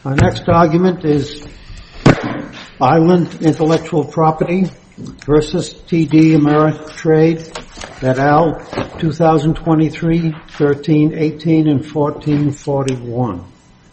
Our next argument is Island Intellectual Property versus TD Ameritrade et al. 2023, 13, 18, and 1441.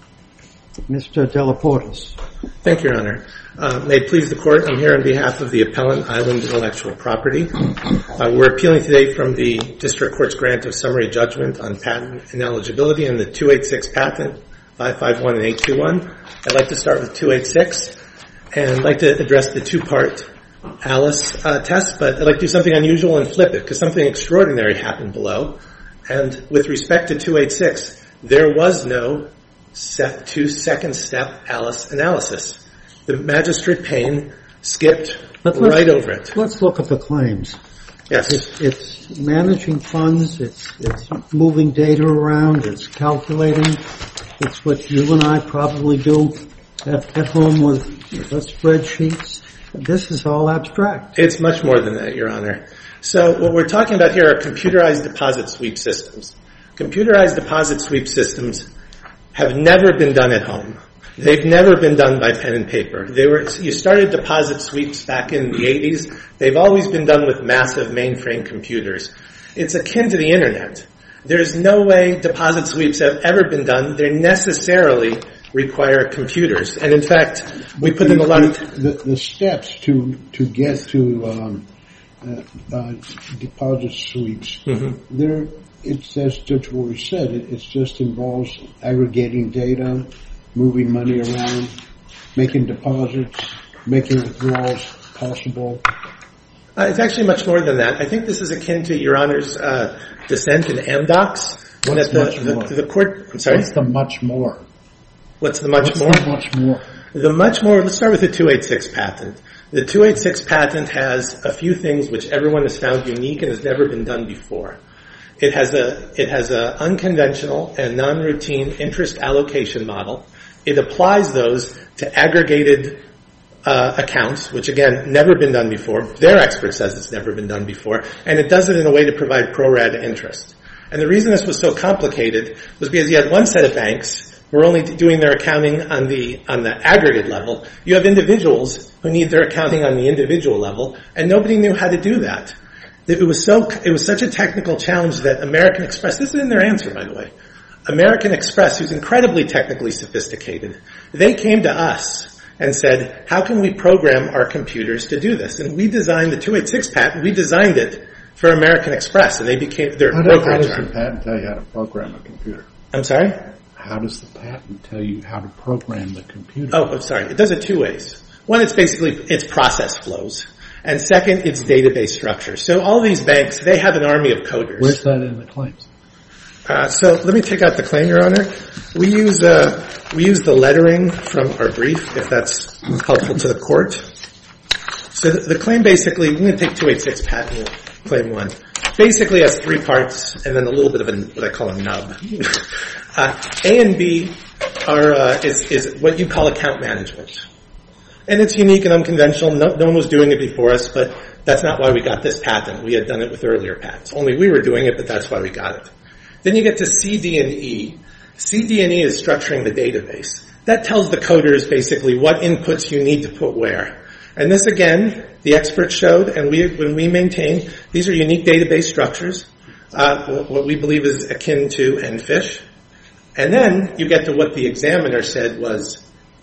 Mr. Delaportas. Thank you, Your Honor. May it please the Court, I'm here on behalf of the appellant, Island Intellectual Property. We're appealing today from the District Court's grant of summary judgment on patent ineligibility in the 286 patent, 551 and 821. I'd like to start with 286, and I'd like to address the two-part Alice test, but I'd like to do something unusual and flip it, because something extraordinary happened below. And with respect to 286, there was no two-second step Alice analysis. The Magistrate Payne skipped right over it. Let's look at the claims. Yes. It's managing funds, it's moving data around, it's calculating. It's what you and I probably do at home with spreadsheets. This is all abstract. It's much more than that, Your Honor. So what we're talking about here are computerized deposit sweep systems. Computerized deposit sweep systems have never been done at home. They've never been done by pen and paper. You started deposit sweeps back in the 80s. They've always been done with massive mainframe computers. It's akin to the Internet. There's no way deposit sweeps have ever been done. They necessarily require computers. And in fact, we put in a lot of... The steps to get to deposit sweeps, it's, as Judge Rory said, it just involves aggregating data, moving money around, making deposits, making withdrawals possible. It's actually much more than that. I think this is akin to Your Honor's dissent in Amdocs. What's much more? The court, I'm sorry? What's the much more? What's the much more? The much more? The much more, let's start with the 286 patent. The 286 patent has a few things which everyone has found unique and has never been done before. It has a unconventional and non-routine interest allocation model. It applies those to aggregated accounts, which again, never been done before. Their expert says it's never been done before. And it does it in a way to provide pro rata interest. And the reason this was so complicated was because you had one set of banks who were only doing their accounting on the aggregate level. You have individuals who need their accounting on the individual level, and nobody knew how to do that. It was such a technical challenge that American Express, this is in their answer, by the way, American Express, who's incredibly technically sophisticated, they came to us and said, how can we program our computers to do this? And we designed the 286 patent, we designed it for American Express, and they became their brokerage arm. How does the patent tell you how to program a computer? I'm sorry? How does the patent tell you how to program the computer? Oh, I'm sorry. It does it two ways. One, it's process flows. And second, it's database structure. So all these banks, they have an army of coders. Where's that in the claims? So let me take out the claim, Your Honor. We use the lettering from our brief, if that's helpful to the court. So the claim basically, we're going to take 286 patent, claim 1. Basically has three parts and then a little bit of what I call a nub. A and B is what you call account management. And it's unique and unconventional. No one was doing it before us, but that's not why we got this patent. We had done it with earlier patents. Only we were doing it, but that's why we got it. Then you get to C, D, and E. C, D, and E is structuring the database. That tells the coders basically what inputs you need to put where. And this, again, the experts showed, and when we maintain, these are unique database structures, what we believe is akin to EnFish. And then you get to what the examiner said was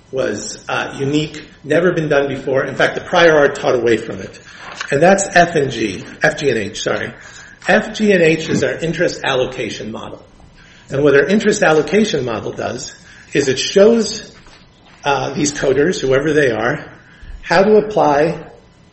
unique, never been done before. In fact, the prior art taught away from it. And that's F and G and H, sorry. F, G, and H is our interest allocation model. And what our interest allocation model does is it shows these coders, whoever they are, how to apply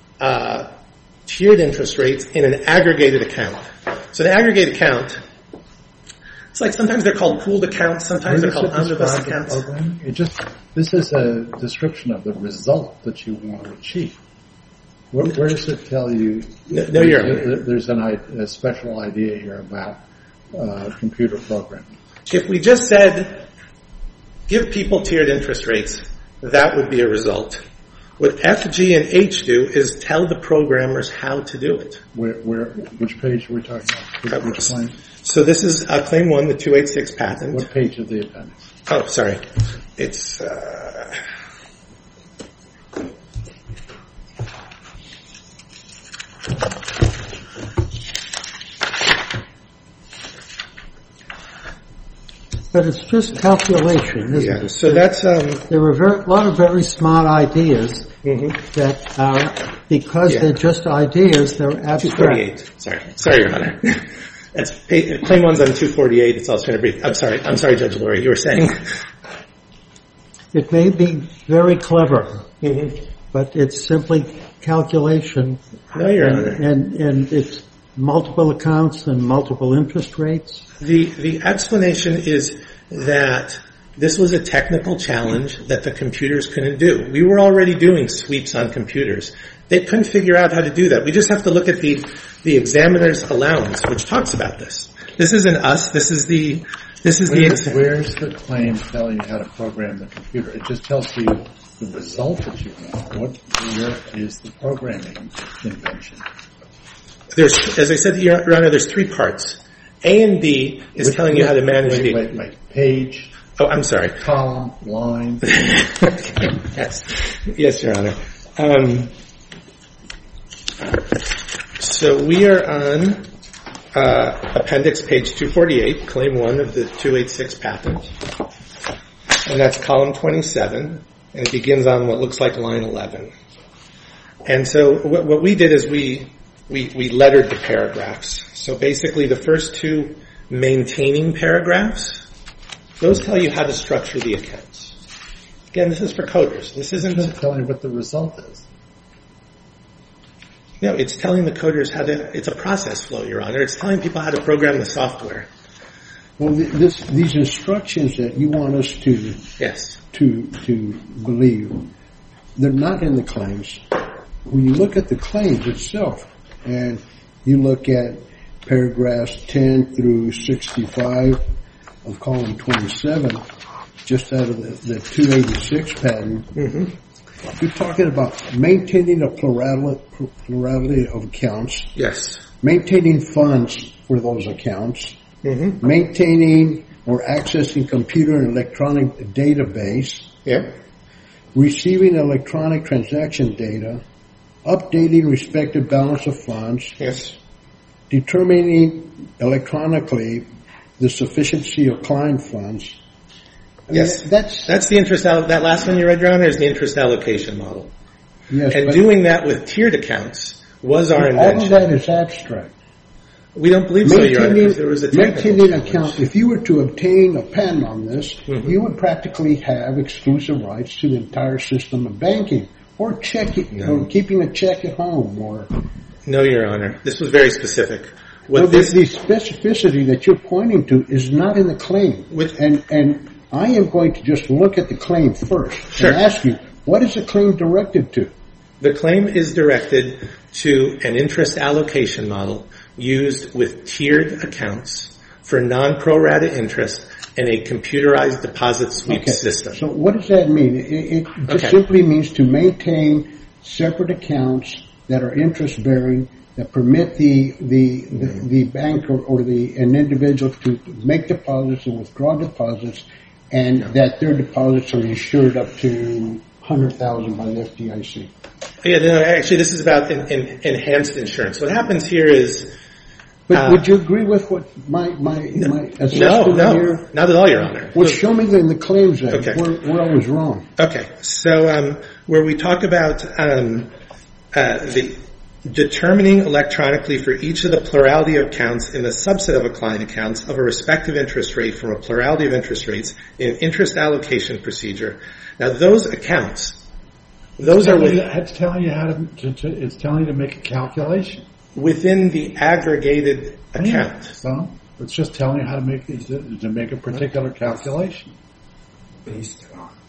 tiered interest rates in an aggregated account. So an aggregate account, it's like sometimes they're called pooled accounts, sometimes they're called omnibus accounts. This is a description of the result that you want to achieve. Where does it tell you there's a special idea here about computer programming? If we just said, give people tiered interest rates, that would be a result. What F, G, and H do is tell the programmers how to do it. Which page are we talking about? Which claim? So this is claim 1, the 286 patent. What page of the appendix? Oh, sorry. It's But it's just calculation, isn't it? So that's there are a lot of very smart ideas that are, because they're just ideas, they're abstract. 248. Sorry, Your Honor. That's claim 1's on 248. It's also in a brief. I'm sorry, Judge Lurie. You were saying it may be very clever, but it's simply calculation. No, Your Honor. And it's multiple accounts and multiple interest rates. The explanation is that this was a technical challenge that the computers couldn't do. We were already doing sweeps on computers. They couldn't figure out how to do that. We just have to look at the examiner's allowance, which talks about this. This isn't us. This is the Where's the claim telling you how to program the computer? It just tells you the result that you want. Where is the programming convention? As I said, Your Honor, there's three parts. A and B is telling you how to manage the... Wait. Page. Oh, I'm sorry. Column, line. Yes, Your Honor. So we are on appendix page 248, claim 1 of the 286 patent. And that's column 27. And it begins on what looks like line 11. And so what we did is we lettered the paragraphs. So basically the first two maintaining paragraphs, those tell you how to structure the accounts. Again, this is for coders. This isn't telling you what the result is. No, it's telling the coders how to, it's a process flow, Your Honor. It's telling people how to program the software. Well, these instructions that you want us to believe, they're not in the claims. When you look at the claims itself, and you look at paragraphs 10 through 65 of column 27, just out of the 286 patent, you're talking about maintaining a plurality of accounts. Yes. Maintaining funds for those accounts. Maintaining or accessing computer and electronic database. Yeah. Receiving electronic transaction data. Updating respective balance of funds. Yes. Determining electronically the sufficiency of client funds. Yes. That's the interest, that last one you read, Your Honor, is the interest allocation model. Yes. And doing that with tiered accounts was our invention. All of that is abstract. We don't believe so, Your Honor, because there was a technical maintaining account. If you were to obtain a patent on this, you would practically have exclusive rights to the entire system of banking. Or checking, or keeping a check at home, or... No, Your Honor. This was very specific. The specificity that you're pointing to is not in the claim. And I am going to just look at the claim first and ask you, what is the claim directed to? The claim is directed to an interest allocation model used with tiered accounts for non-pro-rata interest in a computerized deposit sweep system. So what does that mean? It just simply means to maintain separate accounts that are interest-bearing, that permit the bank or an individual to make deposits and withdraw deposits, and that their deposits are insured up to $100,000 by the FDIC. Yeah, no, actually, this is about enhanced insurance. What happens here is... But would you agree with what my assessment here? Not at all, Your Honor. Well, show me in the claims where I was wrong. Okay, so where we talk about the determining electronically for each of the plurality of accounts in the subset of a client accounts of a respective interest rate from a plurality of interest rates in interest allocation procedure. Now, those accounts, those are it's telling you how it's telling you to make a calculation within the aggregated account. So it's just telling you how to make a particular calculation. Based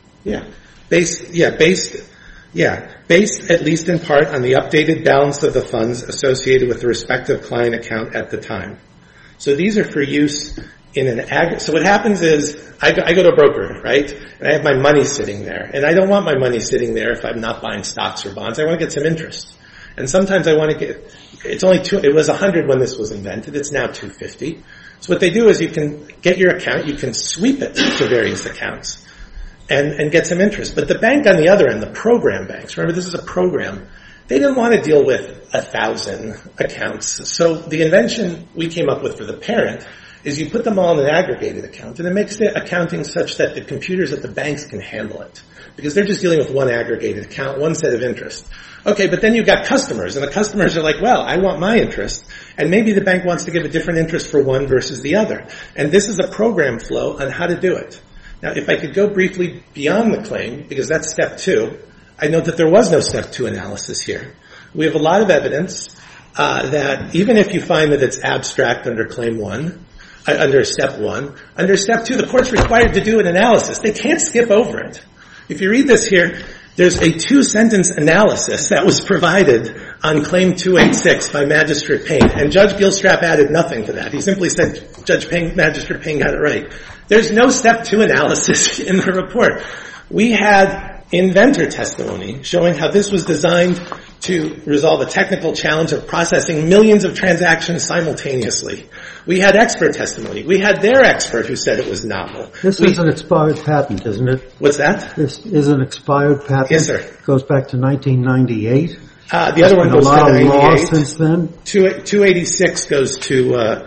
at least in part on the updated balance of the funds associated with the respective client account at the time. So these are for use in an aggregate. So what happens is I go to a broker, right? And I have my money sitting there. And I don't want my money sitting there if I'm not buying stocks or bonds. I want to get some interest. And sometimes I want to get, it was 100 when this was invented. It's now 250. So what they do is you can get your account, you can sweep it to various accounts. and get some interest. But the bank on the other end, the program banks, remember this is a program, they didn't want to deal with 1,000 accounts. So the invention we came up with for the parent is you put them all in an aggregated account, and it makes the accounting such that the computers at the banks can handle it. Because they're just dealing with one aggregated account, one set of interest. Okay, but then you've got customers, and the customers are like, well, I want my interest, and maybe the bank wants to give a different interest for one versus the other. And this is a program flow on how to do it. Now, if I could go briefly beyond the claim, because that's step 2, I note that there was no step 2 analysis here. We have a lot of evidence that even if you find that it's abstract under claim 1, under step 1, under step 2, the court's required to do an analysis. They can't skip over it. If you read this here, there's a 2-sentence analysis that was provided on Claim 286 by Magistrate Payne, and Judge Gilstrap added nothing to that. He simply said, Magistrate Payne got it right. There's no Step 2 analysis in the report. We had inventor testimony showing how this was designed to resolve a technical challenge of processing millions of transactions simultaneously. We had expert testimony. We had their expert who said it was novel. This is an expired patent, isn't it? What's that? This is an expired patent. Yes, sir. It goes back to 1998. The other one goes to 98. A lot of law since then. 286 goes to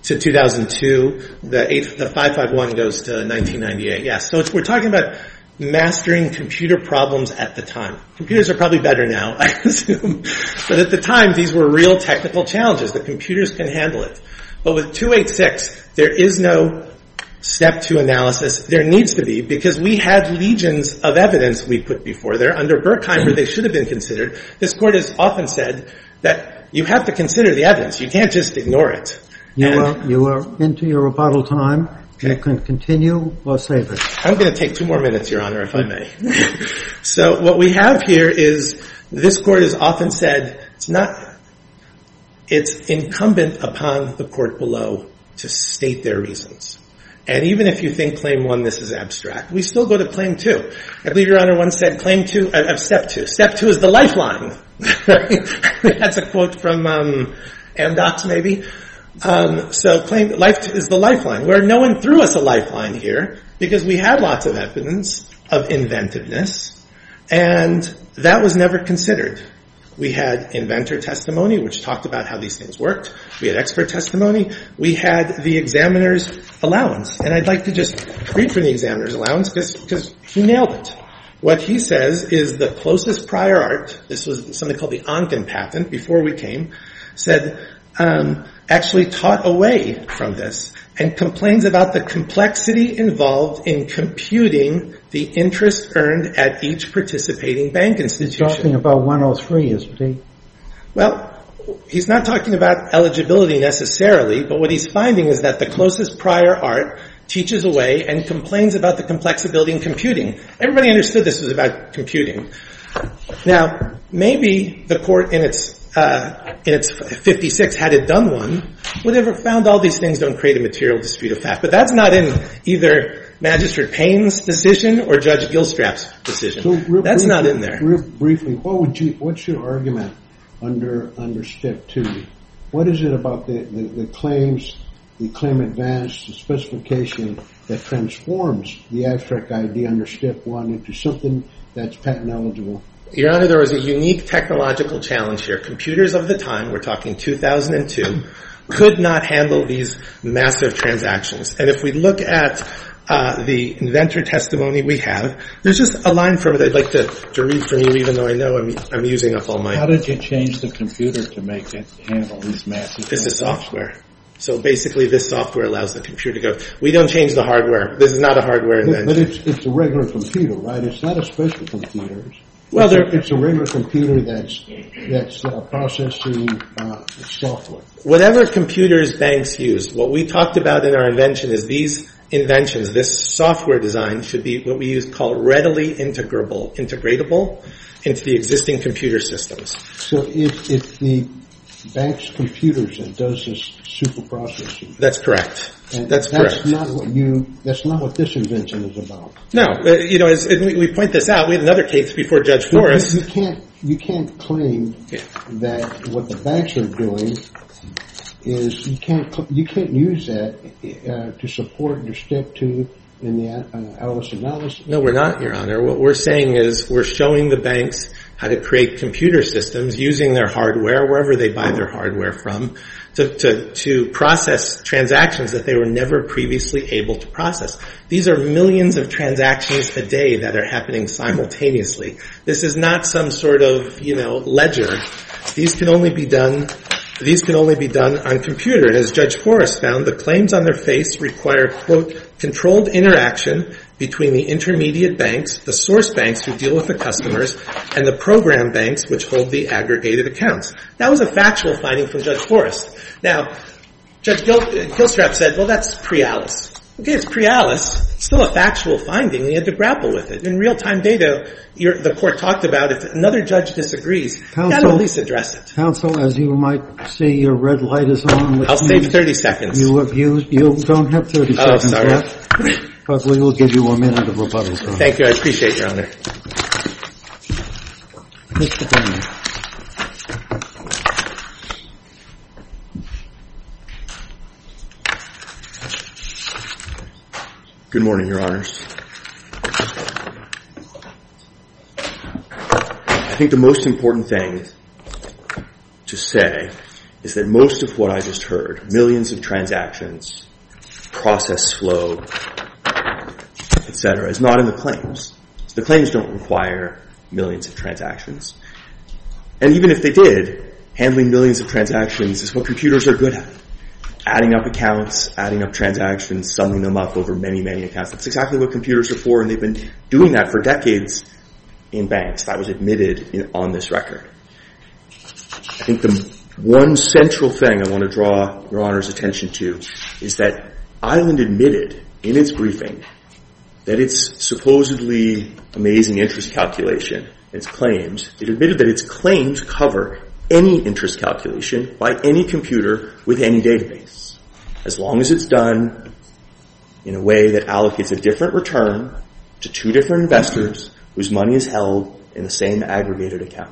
2002. The 551 goes to 1998. Yes. So we're talking about mastering computer problems at the time. Computers are probably better now, I assume. But at the time, these were real technical challenges. The computers can handle it. But with 286, there is no step 2 analysis. There needs to be, because we had legions of evidence we put before there. Under Berkheimer, they should have been considered. This court has often said that you have to consider the evidence. You can't just ignore it. You are into your rebuttal time. Okay. You can continue or save it. I'm going to take 2 more minutes, Your Honor, if I may. So what we have here is this court has often said it's incumbent upon the court below to state their reasons. And even if you think Claim 1, this is abstract, we still go to Claim 2. I believe Your Honor once said Claim 2, Step 2. Step 2 is the lifeline. That's a quote from Amdocs, maybe. So life is the lifeline, where no one threw us a lifeline here because we had lots of evidence of inventiveness, and that was never considered. We had inventor testimony, which talked about how these things worked. We had expert testimony. We had the examiner's allowance. And I'd like to just read from the examiner's allowance because he nailed it. What he says is the closest prior art, this was something called the Onken patent before we came, said actually taught away from this and complains about the complexity involved in computing the interest earned at each participating bank institution. He's talking about 103, isn't he? Well, he's not talking about eligibility necessarily, but what he's finding is that the closest prior art teaches away and complains about the complexity in computing. Everybody understood this was about computing. Now, maybe the court in its 56, had it done one, would have found all these things don't create a material dispute of fact. But that's not in either Magistrate Payne's decision or Judge Gilstrap's decision. So that's not in there. Real briefly, what's your argument under Step 2? What is it about the claims, the claim advance, the specification that transforms the abstract idea under Step 1 into something that's patent eligible? Your Honor, there was a unique technological challenge here. Computers of the time, we're talking 2002, could not handle these massive transactions. And if we look at the inventor testimony we have, there's just a line from it I'd like to read from you, even though I know I'm using up all my... How did you change the computer to make it handle these massive transactions? This is software. So basically this software allows the computer to go, we don't change the hardware. This is not a hardware invention. But it's a regular computer, right? It's not a special computer. Well, it's a regular computer that's processing software. Whatever computers banks use, what we talked about in our invention is these inventions, this software design should be what we call readily integratable into the existing computer systems. So it's the bank's computers that does this super processing. That's correct. And that's correct. That's not what this invention is about. No, as we point this out, we had another case before Judge Forrest. You can't claim that what the banks are doing is you can't use that to support your Step 2 in the Alice analysis? No, we're not, Your Honor. What we're saying is we're showing the banks how to create computer systems using their hardware, wherever they buy their hardware from, to process transactions that they were never previously able to process. These are millions of transactions a day that are happening simultaneously. This is not some sort of, ledger. These can only be done on computer. And as Judge Forrest found, the claims on their face require, quote, controlled interaction between the intermediate banks, the source banks who deal with the customers, and the program banks which hold the aggregated accounts. That was a factual finding from Judge Forrest. Now, Judge Gilstrap said, well, that's pre-Alice. Okay, it's pre-Alice. It's still a factual finding. We had to grapple with it. In real-time data, the court talked about if another judge disagrees, you've got to at least address it. Counsel, as you might see, your red light is on. I'll save 30 seconds. You don't have 30 seconds left, but we will give you a minute of rebuttal time. Thank you. I appreciate it, Your Honor. Mr. Bennett. Good morning, Your Honors. I think the most important thing to say is that most of what I just heard, millions of transactions, process flow, etc., is not in the claims. The claims don't require millions of transactions. And even if they did, handling millions of transactions is what computers are good at. Adding up accounts, adding up transactions, summing them up over many, many accounts. That's exactly what computers are for, and they've been doing that for decades in banks. That was admitted on this record. I think the one central thing I want to draw Your Honor's attention to is that Island admitted in its briefing that its supposedly amazing interest calculation, its claims, it admitted that its claims cover any interest calculation by any computer with any database, as long as it's done in a way that allocates a different return to two different investors whose money is held in the same aggregated account.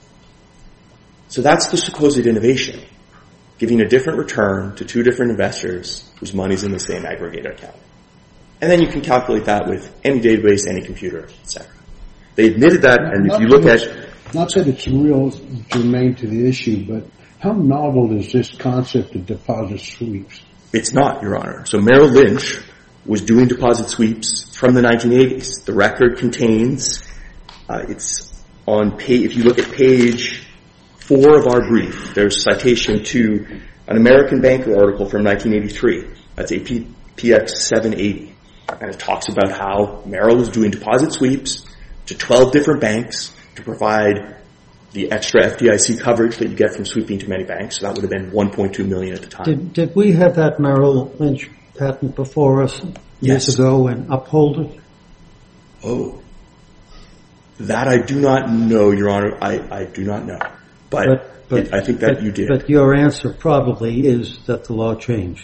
So that's the supposed innovation, giving a different return to two different investors whose money is in the same aggregated account. And then you can calculate that with any database, any computer, etc. They admitted that, and if you look at... Not that it's real germane to the issue, but how novel is this concept of deposit sweeps? It's not, Your Honor. So Merrill Lynch was doing deposit sweeps from the 1980s. The record contains, it's on page, if you look at page 4 of our brief, there's citation to an American Banker article from 1983. That's APX 780. And it talks about how Merrill was doing deposit sweeps to 12 different banks to provide the extra FDIC coverage that you get from sweeping to many banks. So that would have been $1.2 million at the time. Did we have that Merrill Lynch patent before us years ago and uphold it? Oh. That I do not know, Your Honor. I do not know. But I think that you did. But your answer probably is that the law changed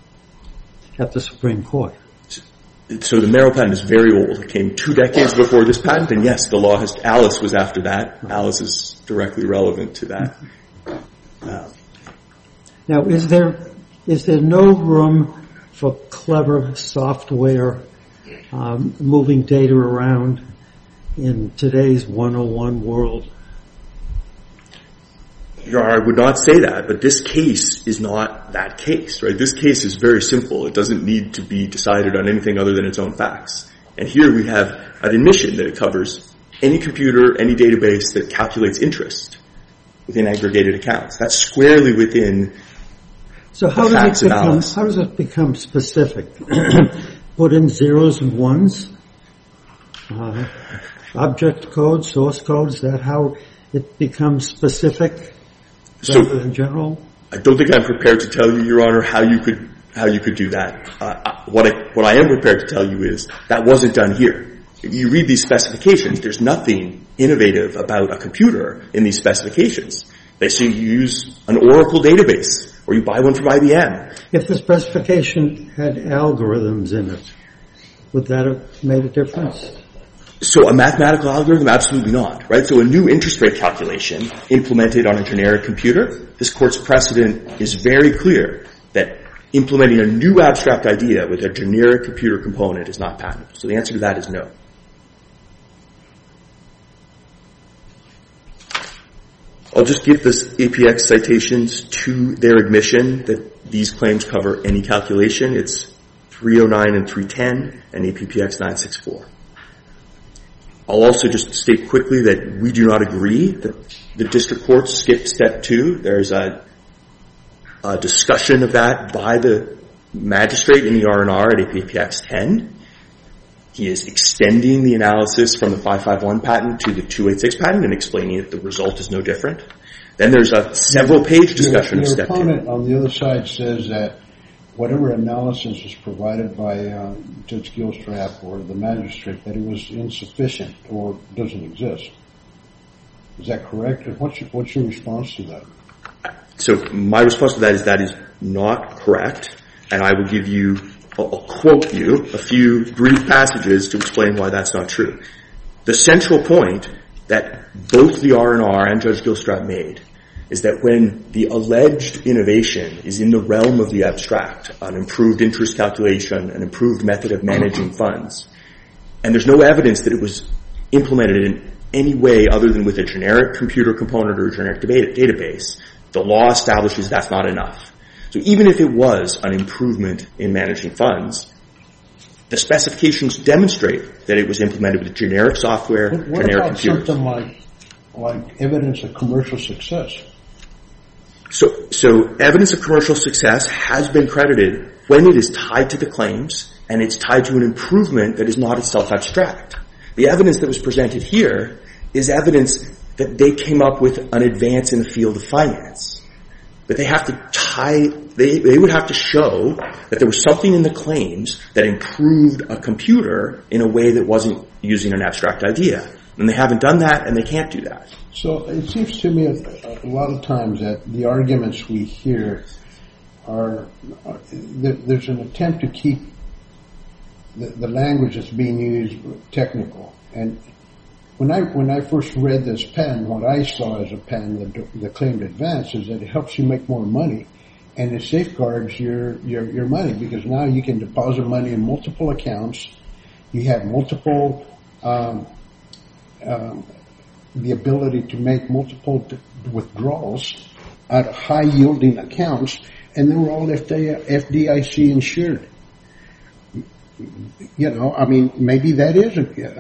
at the Supreme Court. So the Merrill patent is very old. It came 2 decades before this patent, and yes, the law has... Alice was after that. Alice is directly relevant to that. Now, is there no room for clever software moving data around in today's 101 world? Your Honor, I would not say that, but this case is not that case, right? This case is very simple. It doesn't need to be decided on anything other than its own facts. And here we have an admission that it covers any computer, any database that calculates interest within aggregated accounts. That's squarely within the facts of Alice. How does it become specific? Put in zeros and ones? Object code, source code, is that how it becomes specific? So, in general? I don't think I'm prepared to tell you, Your Honor, how you could do that. What I am prepared to tell you is that wasn't done here. If you read these specifications, there's nothing innovative about a computer in these specifications. They say you use an Oracle database or you buy one from IBM. If the specification had algorithms in it, would that have made a difference? So a mathematical algorithm? Absolutely not, right? So a new interest rate calculation implemented on a generic computer, this Court's precedent is very clear that implementing a new abstract idea with a generic computer component is not patentable. So the answer to that is no. I'll just give this APX citations to their admission that these claims cover any calculation. It's 309 and 310 and APPX 964. I'll also just state quickly that we do not agree that the district court skipped step 2. There's a discussion of that by the magistrate in the R&R at APPX 10. He is extending the analysis from the 551 patent to the 286 patent and explaining that the result is no different. Then there's a several-page discussion of step 2. Your opponent on the other side says that whatever analysis is provided by Judge Gilstrap or the magistrate, that it was insufficient or doesn't exist. Is that correct? What's your response to that? So my response to that is not correct, and I will give you, I'll quote you a few brief passages to explain why that's not true. The central point that both the R&R and Judge Gilstrap made is that when the alleged innovation is in the realm of the abstract, an improved interest calculation, an improved method of managing funds, and there's no evidence that it was implemented in any way other than with a generic computer component or a generic database, the law establishes that's not enough. So even if it was an improvement in managing funds, the specifications demonstrate that it was implemented with generic software, generic computers. What about something like evidence of commercial success? So evidence of commercial success has been credited when it is tied to the claims and it's tied to an improvement that is not itself abstract. The evidence that was presented here is evidence that they came up with an advance in the field of finance. But they have to tie, they would have to show that there was something in the claims that improved a computer in a way that wasn't using an abstract idea. And they haven't done that, and they can't do that. So it seems to me a lot of times that the arguments we hear are there's an attempt to keep the language that's being used technical. And when I first read this patent, what I saw as a patent, the claimed advance, is that it helps you make more money, and it safeguards your money, because now you can deposit money in multiple accounts. You have multiple the ability to make multiple withdrawals out of high-yielding accounts, and they were all FDIC insured. You know, I mean, maybe that is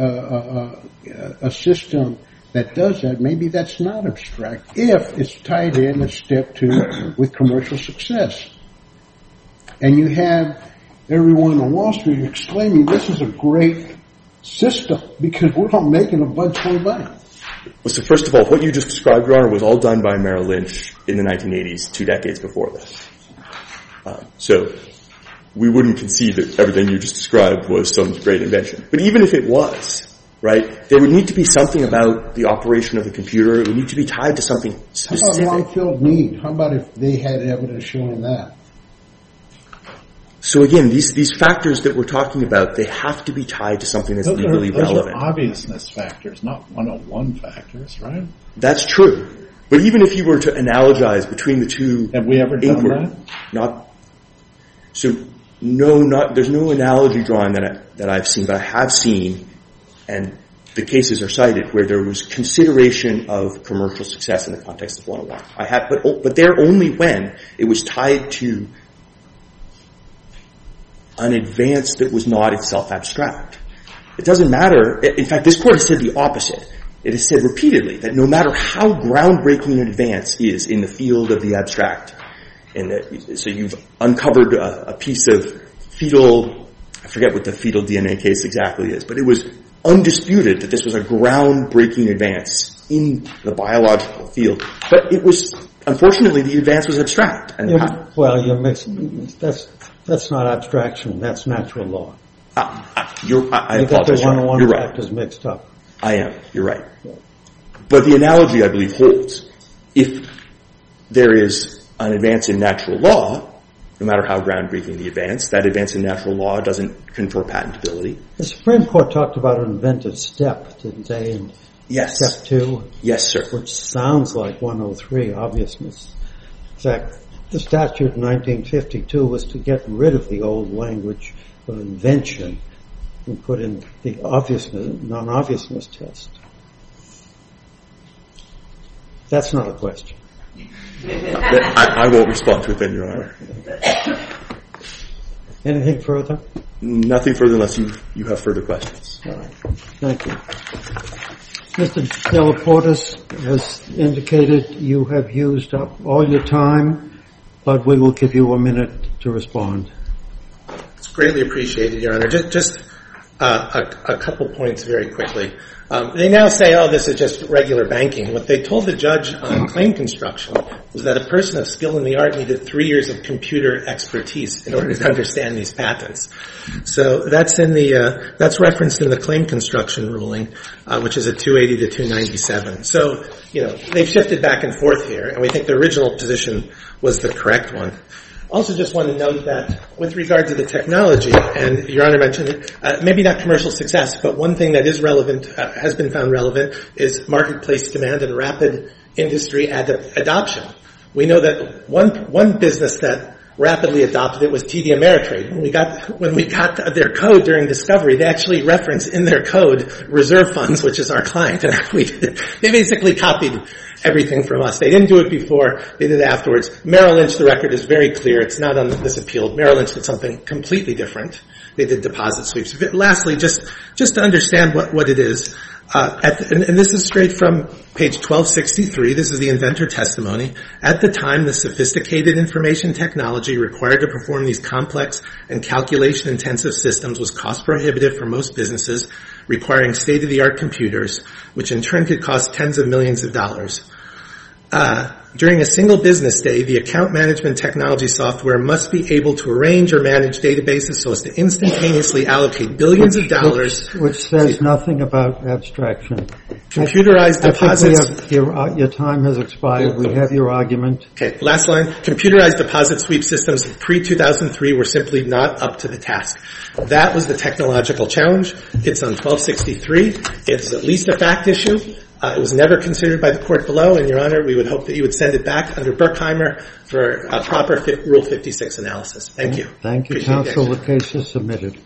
a system that does that. Maybe that's not abstract if it's tied in at step 2 with commercial success. And you have everyone on Wall Street exclaiming, this is a great system because we're all making a bunch more money. Well, so first of all, what you just described, Your Honor, was all done by Merrill Lynch in the 1980s, 2 decades before this. So we wouldn't concede that everything you just described was some great invention. But even if it was, right, there would need to be something about the operation of the computer. It would need to be tied to something specific. How about long-filled need? How about if they had evidence showing that? So again, these factors that we're talking about, they have to be tied to something that's legally relevant. Those are obviousness factors, not 101 factors, right? That's true. But even if you were to analogize between the two... Have we ever done that? There's no analogy drawing that I've seen, but I have seen, and the cases are cited, where there was consideration of commercial success in the context of 101. But they're only when it was tied to an advance that was not itself abstract. It doesn't matter. In fact, this Court has said the opposite. It has said repeatedly that no matter how groundbreaking an advance is in the field of the abstract, so you've uncovered a piece of fetal, I forget what the fetal DNA case exactly is, but it was undisputed that this was a groundbreaking advance in the biological field. But it was, unfortunately, the advance was abstract. You're mixing. That's not abstraction. That's natural law. I apologize. You got the 101 factors mixed up. I am. You're right. But the analogy, I believe, holds. If there is an advance in natural law, no matter how groundbreaking the advance, that advance in natural law doesn't confer patentability. The Supreme Court talked about an inventive step, didn't they? Yes. Step 2? Yes, sir. Which sounds like 103, obviousness. Is that The statute in 1952 was to get rid of the old language of invention and put in the non-obviousness test. That's not a question. I won't respond to it then, Your Honor. Anything further? Nothing further unless you have further questions. All right. Thank you. Mr. Delaportas has indicated you have used up all your time, but we will give you a minute to respond. It's greatly appreciated, Your Honor. Just a couple points very quickly. They now say, this is just regular banking. What they told the judge on claim construction was that a person of skill in the art needed 3 years of computer expertise in order to understand these patents. So that's that's referenced in the claim construction ruling, which is at 280 to 297. So, they've shifted back and forth here, and we think the original position was the correct one. Also just want to note that with regard to the technology, and Your Honor mentioned it, maybe not commercial success, but one thing that is relevant, has been found relevant, is marketplace demand and rapid industry adoption. We know that one business that rapidly adopted it was TD Ameritrade. When we got their code during discovery, they actually referenced in their code reserve funds, which is our client. And they basically copied everything from us. They didn't do it before. They did it afterwards. Merrill Lynch, the record is very clear. It's not on this appeal. Merrill Lynch did something completely different. They did deposit sweeps. Lastly, just to understand what it is, and this is straight from page 1263. This is the inventor testimony. At the time, the sophisticated information technology required to perform these complex and calculation-intensive systems was cost prohibitive for most businesses, requiring state-of-the-art computers, which in turn could cost tens of millions of dollars. During a single business day, the account management technology software must be able to arrange or manage databases so as to instantaneously allocate billions of dollars. Which says nothing about abstraction. Computerized deposits. I think your time has expired. We have your argument. Okay, last line. Computerized deposit sweep systems pre-2003 were simply not up to the task. That was the technological challenge. It's on 1263. It's at least a fact issue. It was never considered by the court below, and, Your Honor, we would hope that you would send it back under Berkheimer for a proper Rule 56 analysis. Thank you. Thank you, counsel. The case is submitted.